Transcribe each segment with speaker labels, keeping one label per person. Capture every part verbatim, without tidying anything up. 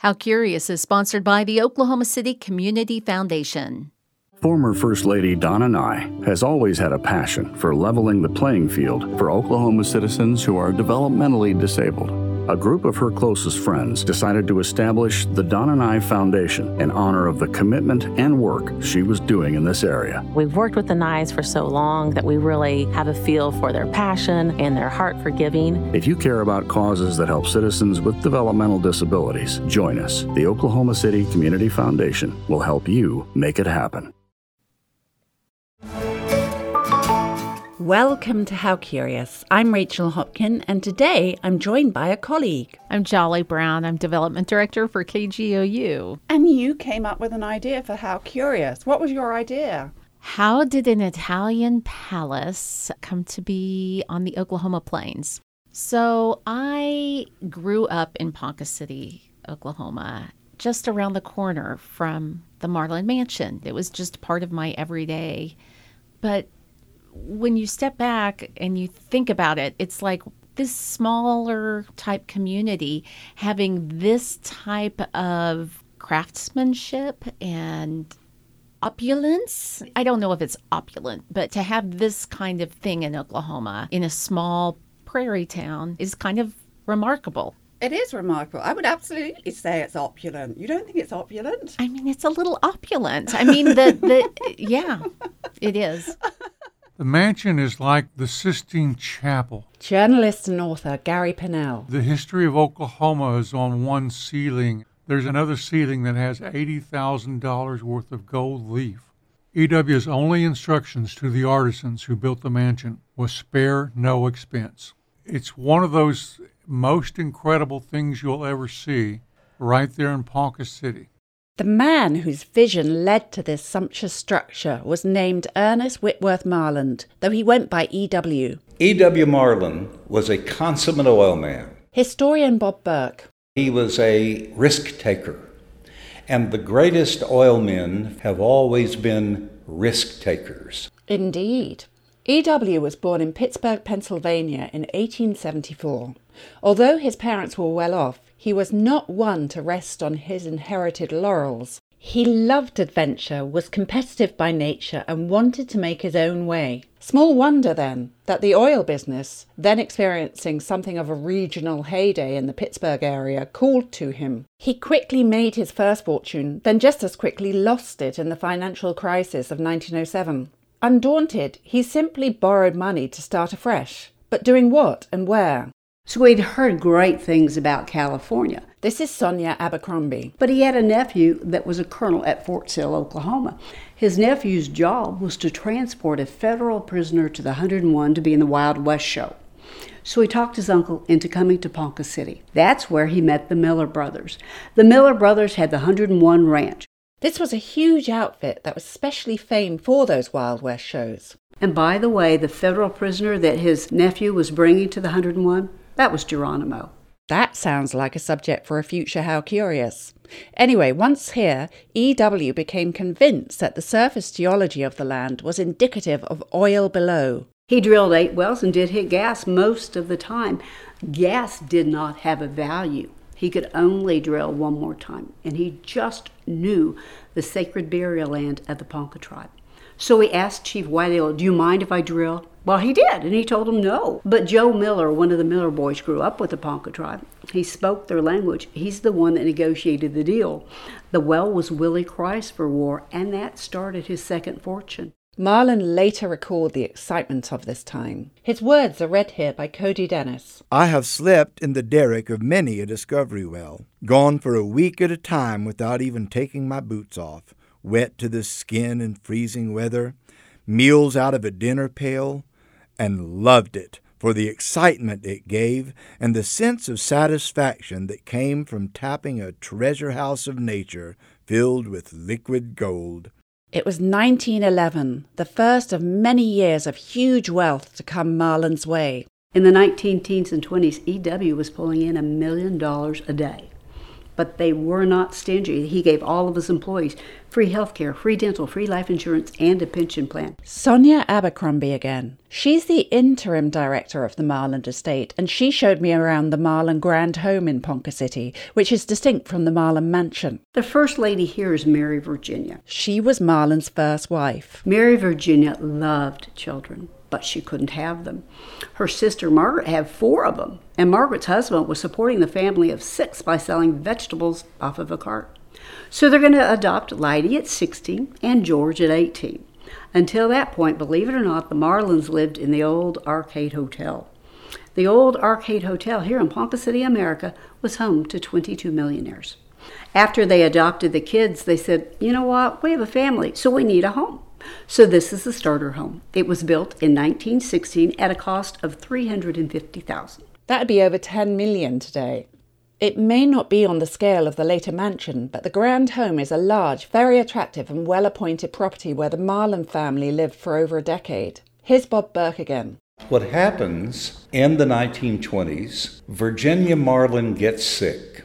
Speaker 1: How Curious is sponsored by the Oklahoma City Community Foundation.
Speaker 2: Former First Lady Donna Nye has always had a passion for leveling the playing field for Oklahoma citizens who are developmentally disabled. A group of her closest friends decided to establish the Donna Nye Foundation in honor of the commitment and work she was doing in this area.
Speaker 3: We've worked with the Nyes for so long that we really have a feel for their passion and their heart for giving.
Speaker 2: If you care about causes that help citizens with developmental disabilities, join us. The Oklahoma City Community Foundation will help you make it happen.
Speaker 4: Welcome to How Curious. I'm Rachel Hopkin, and today I'm joined by a colleague.
Speaker 1: I'm Jolly Brown. I'm Development Director for K G O U.
Speaker 4: And you came up with an idea for How Curious. What was your idea?
Speaker 1: How did an Italian palace come to be on the Oklahoma plains? So I grew up in Ponca City, Oklahoma, just around the corner from the Marlin Mansion. It was just part of my everyday. But when you step back and you think about it, it's like this smaller type community having this type of craftsmanship and opulence. I don't know if it's opulent, but to have this kind of thing in Oklahoma in a small prairie town is kind of remarkable.
Speaker 4: It is remarkable. I would absolutely say it's opulent. You don't think it's opulent?
Speaker 1: I mean, it's a little opulent. I mean, the, the yeah, it is.
Speaker 5: The mansion is like the Sistine Chapel.
Speaker 4: Journalist and author Gary Pinnell.
Speaker 5: The history of Oklahoma is on one ceiling. There's another ceiling that has eighty thousand dollars worth of gold leaf. E W's only instructions to the artisans who built the mansion was spare no expense. It's one of those most incredible things you'll ever see right there in Ponca City.
Speaker 4: The man whose vision led to this sumptuous structure was named Ernest Whitworth Marland, though he went by E W.
Speaker 6: E W. Marland was a consummate oil man.
Speaker 4: Historian Bob Burke.
Speaker 6: He was a risk taker. And the greatest oil men have always been risk takers.
Speaker 4: Indeed. E W was born in Pittsburgh, Pennsylvania in eighteen seventy-four. Although his parents were well off, he was not one to rest on his inherited laurels. He loved adventure, was competitive by nature, and wanted to make his own way. Small wonder, then, that the oil business, then experiencing something of a regional heyday in the Pittsburgh area, called to him. He quickly made his first fortune, then just as quickly lost it in the financial crisis of nineteen oh seven. Undaunted, he simply borrowed money to start afresh. But doing what and where?
Speaker 7: So he'd heard great things about California.
Speaker 4: This is Sonia Abercrombie.
Speaker 7: But he had a nephew that was a colonel at Fort Sill, Oklahoma. His nephew's job was to transport a federal prisoner to the one hundred and one to be in the Wild West show. So he talked his uncle into coming to Ponca City. That's where he met the Miller brothers. The Miller brothers had the one hundred and one ranch.
Speaker 4: This was a huge outfit that was specially famed for those Wild West shows.
Speaker 7: And by the way, the federal prisoner that his nephew was bringing to the one hundred and one, that was Geronimo.
Speaker 4: That sounds like a subject for a future How Curious. Anyway, once here, E W became convinced that the surface geology of the land was indicative of oil below.
Speaker 7: He drilled eight wells and did hit gas most of the time. Gas did not have a value. He could only drill one more time, and he just knew the sacred burial land of the Ponca tribe. So he asked Chief Whitetail, do you mind if I drill? Well, he did, and he told him no. But Joe Miller, one of the Miller boys, grew up with the Ponca tribe. He spoke their language. He's the one that negotiated the deal. The well was Willie Chrysler War, and that started his second fortune.
Speaker 4: Marland later recalled the excitement of this time. His words are read here by Cody Dennis.
Speaker 8: I have slept in the derrick of many a discovery well, gone for a week at a time without even taking my boots off, wet to the skin in freezing weather, meals out of a dinner pail, and loved it for the excitement it gave and the sense of satisfaction that came from tapping a treasure house of nature filled with liquid gold.
Speaker 4: It was nineteen eleven, the first of many years of huge wealth to come Marland's way.
Speaker 7: In the nineteen teens and twenties, E W was pulling in a million dollars a day. but they were not stingy. He gave all of his employees free health care, free dental, free life insurance, and a pension plan.
Speaker 4: Sonia Abercrombie again. She's the interim director of the Marland estate, and she showed me around the Marland Grand Home in Ponca City, which is distinct from the Marland Mansion.
Speaker 7: The first lady here is Mary Virginia.
Speaker 4: She was Marland's first wife.
Speaker 7: Mary Virginia loved children, but she couldn't have them. Her sister Margaret had four of them, and Margaret's husband was supporting the family of six by selling vegetables off of a cart. So they're going to adopt Lydia at sixteen and George at eighteen. Until that point, believe it or not, the Marlands lived in the old Arcade Hotel. The old Arcade Hotel here in Ponca City, America, was home to twenty-two millionaires. After they adopted the kids, they said, you know what, we have a family, so we need a home. So this is the starter home. It was built in nineteen sixteen at a cost of three hundred fifty thousand dollars.
Speaker 4: That'd be over ten million dollars today. It may not be on the scale of the later mansion, but the Grand Home is a large, very attractive and well-appointed property where the Marland family lived for over a decade. Here's Bob Burke again.
Speaker 6: What happens in the nineteen twenties, Virginia Marland gets sick.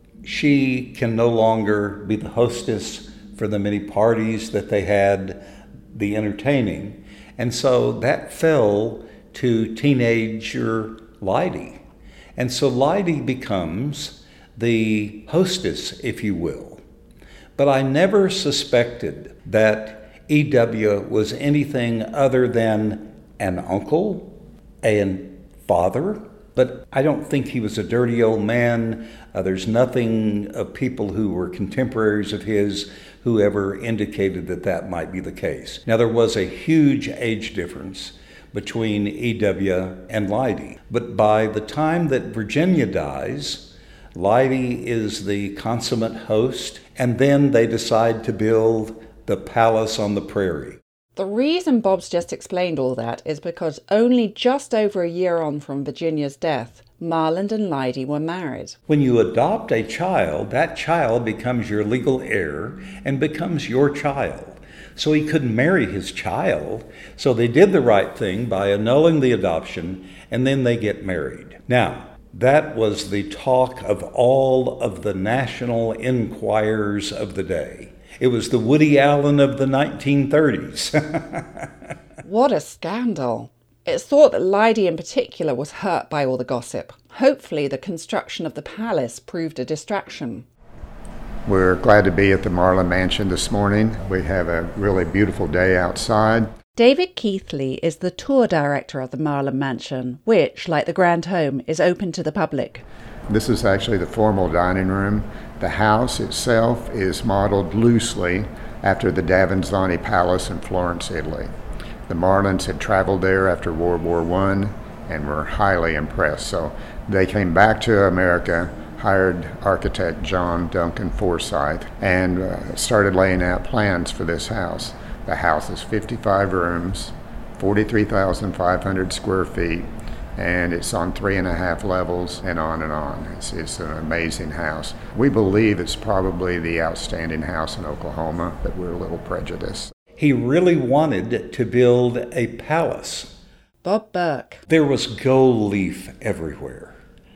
Speaker 6: She can no longer be the hostess for the many parties that they had, the entertaining, and so that fell to teenager Lydia. And so Lydia becomes the hostess, if you will. But I never suspected that E W was anything other than an uncle, a father, but I don't think he was a dirty old man. Uh, there's nothing of people who were contemporaries of his who ever indicated that that might be the case. Now, there was a huge age difference between E W and Lydia. But by the time that Virginia dies, Lydia is the consummate host, and then they decide to build the palace on the prairie.
Speaker 4: The reason Bob's just explained all that is because only just over a year on from Virginia's death, Marland and Lydia were married.
Speaker 6: When you adopt a child, that child becomes your legal heir and becomes your child. So he couldn't marry his child. So they did the right thing by annulling the adoption, and then they get married. Now, that was the talk of all of the national enquirers of the day. It was the Woody Allen of the nineteen thirties.
Speaker 4: What a scandal. It's thought that Lydia in particular was hurt by all the gossip. Hopefully the construction of the palace proved a distraction.
Speaker 9: We're glad to be at the Marland Mansion this morning. We have a really beautiful day outside.
Speaker 4: David Keithley is the tour director of the Marland Mansion, which, like the Grand Home, is open to the public.
Speaker 9: This is actually the formal dining room. The house itself is modeled loosely after the Davanzani Palace in Florence, Italy. The Marlands had traveled there after World War One and were highly impressed. So they came back to America, hired architect John Duncan Forsyth, and uh, started laying out plans for this house. The house is fifty-five rooms, forty-three thousand five hundred square feet, and it's on three and a half levels and on and on. It's, it's an amazing house. We believe it's probably the outstanding house in Oklahoma, but we're a little prejudiced.
Speaker 6: He really wanted to build a palace.
Speaker 4: Bob Burke.
Speaker 6: There was gold leaf everywhere.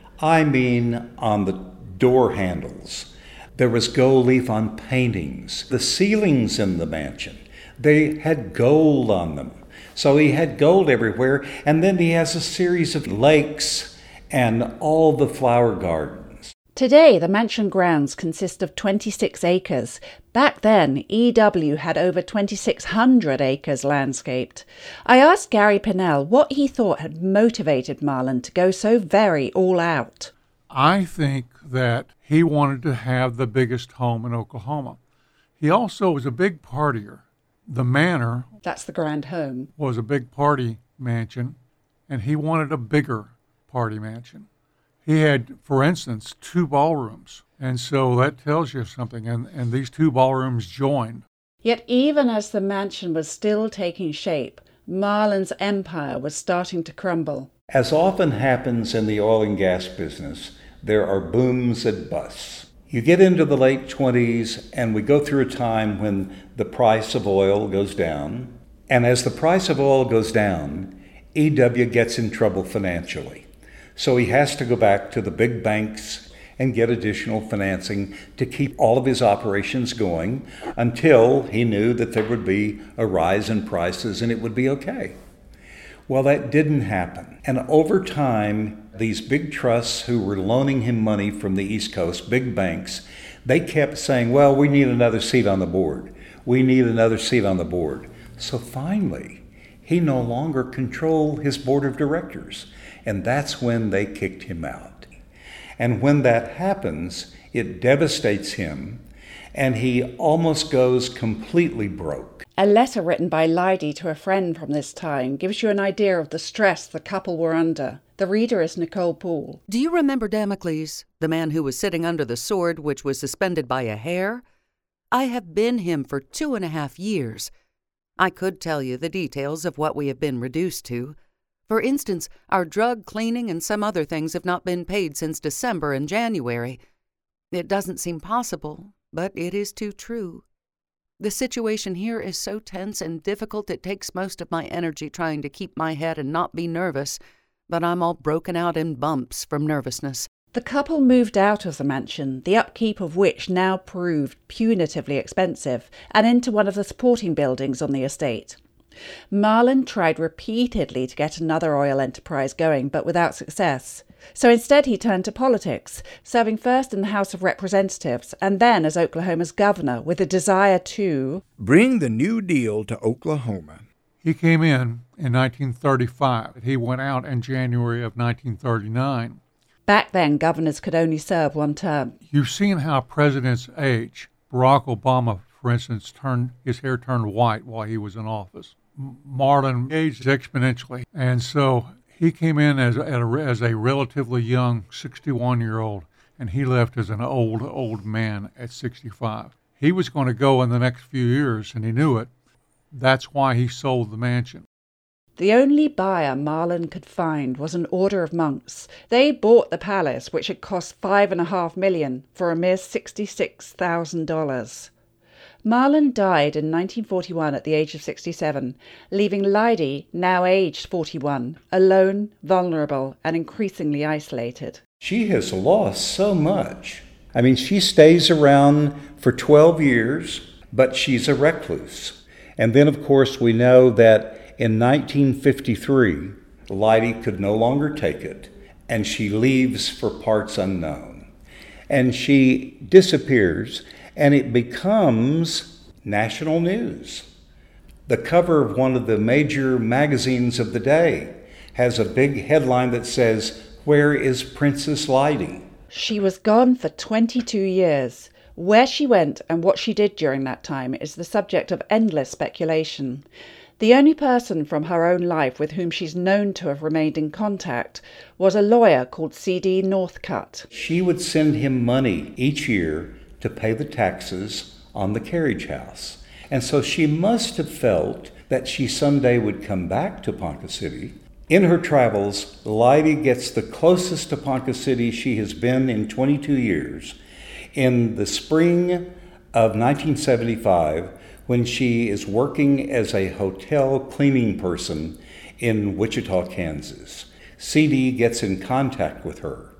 Speaker 6: I mean, on the door handles. There was gold leaf on paintings. The ceilings in the mansion, they had gold on them. So he had gold everywhere, and then he has a series of lakes and all the flower gardens.
Speaker 4: Today, the mansion grounds consist of twenty-six acres. Back then, E W had over twenty-six hundred acres landscaped. I asked Gary Pinnell what he thought had motivated Marland to go so very all out.
Speaker 5: I think that he wanted to have the biggest home in Oklahoma. He also was a big partier. The manor,
Speaker 4: that's the Grand Home,
Speaker 5: was a big party mansion, and he wanted a bigger party mansion. He had, for instance, two ballrooms, and so that tells you something, and, and these two ballrooms joined.
Speaker 4: Yet even as the mansion was still taking shape, Marland's empire was starting to crumble.
Speaker 6: As often happens in the oil and gas business, there are booms and busts. You get into the late twenties, and we go through a time when the price of oil goes down. And as the price of oil goes down, E W gets in trouble financially. So he has to go back to the big banks, and get additional financing to keep all of his operations going until he knew that there would be a rise in prices and it would be okay. Well, that didn't happen. And over time, these big trusts who were loaning him money from the East Coast, big banks, they kept saying, well, we need another seat on the board. We need another seat on the board. So finally, he no longer controlled his board of directors. And that's when they kicked him out. And when that happens, it devastates him, and he almost goes completely broke.
Speaker 4: A letter written by Leidy to a friend from this time gives you an idea of the stress the couple were under. The reader is Nicole Poole.
Speaker 10: Do you remember Damocles, the man who was sitting under the sword which was suspended by a hair? I have been him for two and a half years. I could tell you the details of what we have been reduced to. For instance, our drug cleaning and some other things have not been paid since December and January. It doesn't seem possible, but it is too true. The situation here is so tense and difficult it takes most of my energy trying to keep my head and not be nervous, but I'm all broken out in bumps from nervousness.
Speaker 4: The couple moved out of the mansion, the upkeep of which now proved punitively expensive, and into one of the supporting buildings on the estate. Marlon tried repeatedly to get another oil enterprise going, but without success. So instead he turned to politics, serving first in the House of Representatives and then as Oklahoma's governor, with a desire to
Speaker 8: bring the New Deal to Oklahoma.
Speaker 5: He came in in nineteen thirty-five. He went out in January of nineteen thirty-nine.
Speaker 4: Back then, governors could only serve one term.
Speaker 5: You've seen how presidents age. Barack Obama, for instance, turned his hair turned white while he was in office. Marlon aged exponentially, and so he came in as a, as a relatively young sixty-one-year-old, and he left as an old, old man at sixty-five. He was going to go in the next few years, and he knew it. That's why he sold the mansion.
Speaker 4: The only buyer Marlon could find was an order of monks. They bought the palace, which had cost five and a half million, for a mere sixty-six thousand dollars. Marlon died in nineteen forty-one at the age of sixty-seven, leaving Leidy, now aged forty-one, alone, vulnerable, and increasingly isolated.
Speaker 6: She has lost so much. I mean, she stays around for twelve years, but she's a recluse. And then, of course, we know that in nineteen fifty-three, Leidy could no longer take it, and she leaves for parts unknown. And she disappears, and it becomes national news. The cover of one of the major magazines of the day has a big headline that says, "Where is Princess Leidy?"
Speaker 4: She was gone for twenty-two years. Where she went and what she did during that time is the subject of endless speculation. The only person from her own life with whom she's known to have remained in contact was a lawyer called C D Northcutt.
Speaker 6: She would send him money each year to pay the taxes on the carriage house. And so she must have felt that she someday would come back to Ponca City. In her travels, Leidy gets the closest to Ponca City she has been in twenty-two years. In the spring of nineteen seventy-five, when she is working as a hotel cleaning person in Wichita, Kansas, C D gets in contact with her.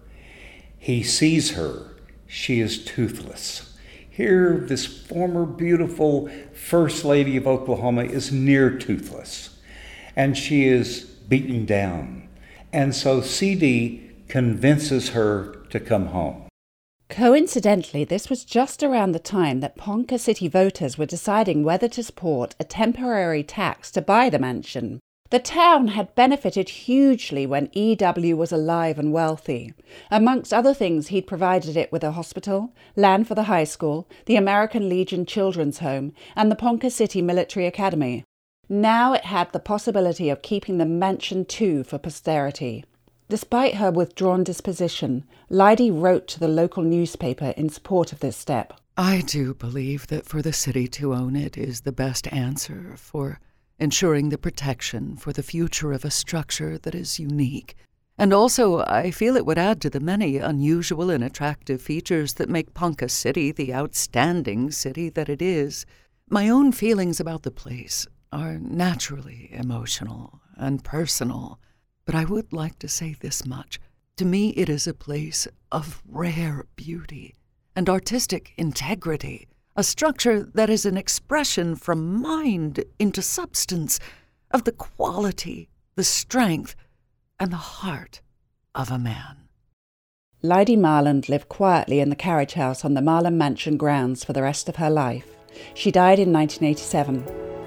Speaker 6: He sees her. She is toothless. Here, this former beautiful First Lady of Oklahoma is near toothless, and she is beaten down. And so C D convinces her to come home.
Speaker 4: Coincidentally, this was just around the time that Ponca City voters were deciding whether to support a temporary tax to buy the mansion. The town had benefited hugely when E W was alive and wealthy. Amongst other things, he'd provided it with a hospital, land for the high school, the American Legion Children's Home, and the Ponca City Military Academy. Now it had the possibility of keeping the mansion too for posterity. Despite her withdrawn disposition, Leidy wrote to the local newspaper in support of this step.
Speaker 10: I do believe that for the city to own it is the best answer for ensuring the protection for the future of a structure that is unique. And also, I feel it would add to the many unusual and attractive features that make Ponca City the outstanding city that it is. My own feelings about the place are naturally emotional and personal. But I would like to say this much. To me, it is a place of rare beauty and artistic integrity, a structure that is an expression from mind into substance of the quality, the strength, and the heart of a man.
Speaker 4: Lydie Marland lived quietly in the carriage house on the Marland Mansion grounds for the rest of her life. She died in nineteen eighty-seven.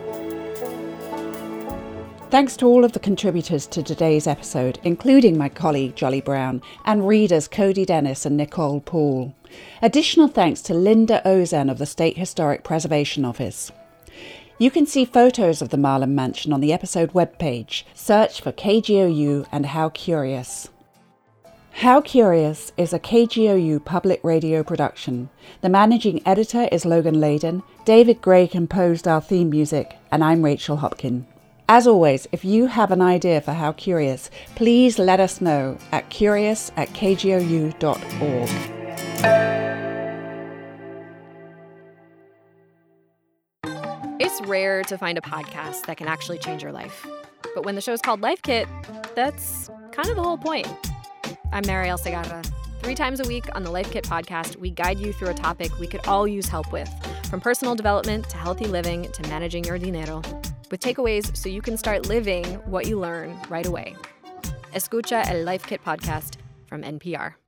Speaker 4: Thanks to all of the contributors to today's episode, including my colleague Jolly Brown and readers Cody Dennis and Nicole Poole. Additional thanks to Linda Ozen of the State Historic Preservation Office. You can see photos of the Marland Mansion on the episode webpage. Search for K G O U and How Curious. How Curious is a K G O U public radio production. The managing editor is Logan Layden, David Gray composed our theme music, and I'm Rachel Hopkin. As always, if you have an idea for How Curious, please let us know at curious at k g o u dot org.
Speaker 11: It's rare to find a podcast that can actually change your life. But when the show's called Life Kit, that's kind of the whole point. I'm Marielle Segarra. Three times a week on the Life Kit podcast, we guide you through a topic we could all use help with, from personal development to healthy living to managing your dinero, with takeaways so you can start living what you learn right away. Escucha el Life Kit podcast from N P R.